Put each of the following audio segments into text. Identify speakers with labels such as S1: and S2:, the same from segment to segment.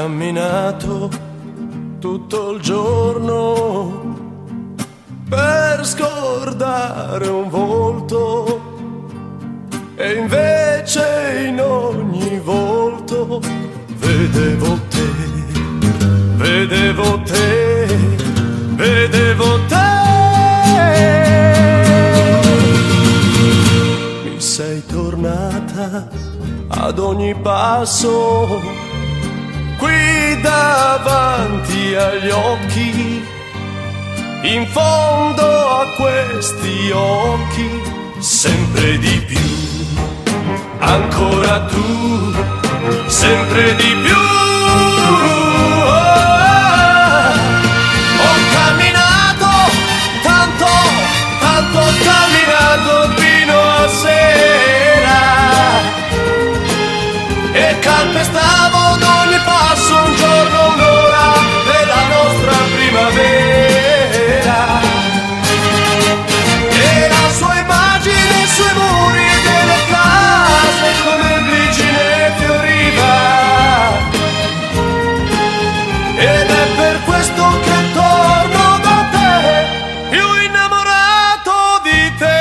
S1: camminato tutto il giorno per scordare un volto, e invece in ogni volto vedevo te, vedevo te, vedevo te. Mi sei tornata ad ogni passo, qui davanti agli occhi, in fondo a questi occhi, sempre di più, ancora tu, sempre di più. Ho camminato tanto, tanto ho camminato fino a sera, e calpestavo ad ogni passo un giorno, un'ora della nostra primavera, e la sua immagine sui muri delle case come il glicine fioriva, ed è per questo che torno da te, più innamorato di te.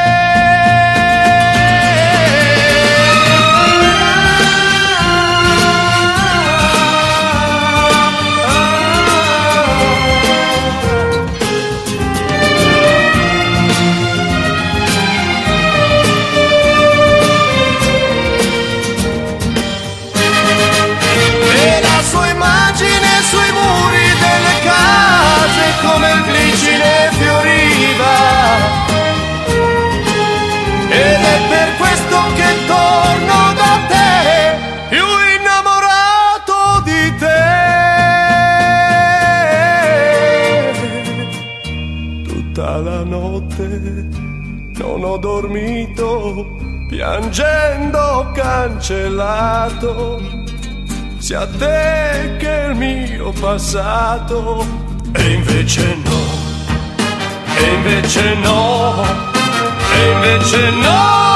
S1: Come il glicine fioriva, ed è per questo che torno da te, più innamorato di te. Tutta la notte non ho dormito, piangendo ho cancellato sia te che il mio passato. E invece no, e invece no, e invece no.